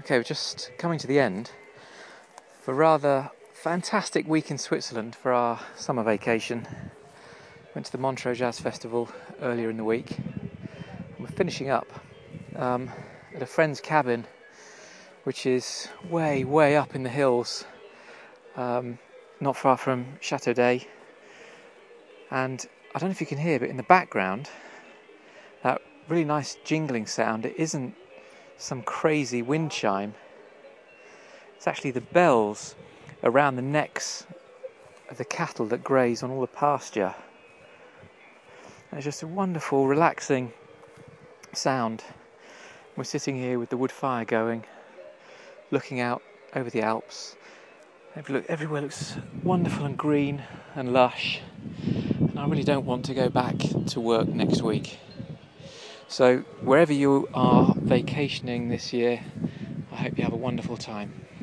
Okay, we're just coming to the end of a rather fantastic week in Switzerland for our summer vacation. Went to the Montreux Jazz Festival earlier in the week. We're finishing up at a friend's cabin, which is way up in the hills, not far from Chateau d'Ay. And I don't know if you can hear, but in the background, that really nice jingling sound, it isn't some crazy wind chime. It's actually the bells around the necks of the cattle that graze on all the pasture. And it's just a wonderful, relaxing sound. We're sitting here with the wood fire going, looking out over the Alps. Everywhere looks wonderful and green and lush, and I really don't want to go back to work next week. So wherever you are vacationing this year, I hope you have a wonderful time.